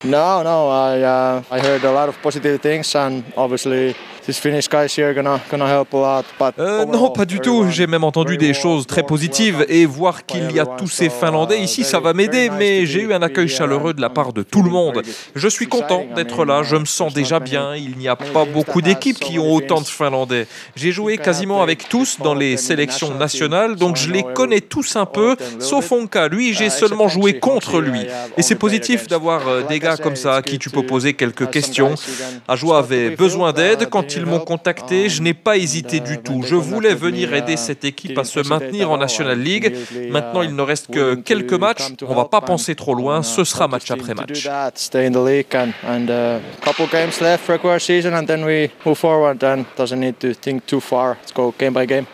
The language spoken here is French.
I heard a lot of positive things, and obviously these Finnish guys here gonna help a lot. But Non, pas du tout. J'ai même entendu des choses très positives et voir qu'il y a tous ces Finlandais ici, ça va m'aider. Mais j'ai eu un accueil chaleureux de la part de tout le monde. Je suis content d'être là. Je me sens déjà bien. Il n'y a pas beaucoup d'équipes qui ont autant de Finlandais. J'ai joué quasiment avec tous dans les sélections nationales, donc je les connais tous un peu, sauf Onka. Lui, j'ai seulement joué contre lui. Et c'est positif d'avoir des gars comme ça à qui tu peux poser quelques questions. Ajoa avait besoin d'aide. Quand ils m'ont contacté, je n'ai pas hésité du tout. Je voulais venir aider cette équipe à se maintenir en National League. Maintenant, il ne reste que quelques matchs. On ne va pas penser trop loin. Ce sera match après match. Stay in the league and couple games left regular season, and then we move forward and doesn't need to think too far. Let's go game by game.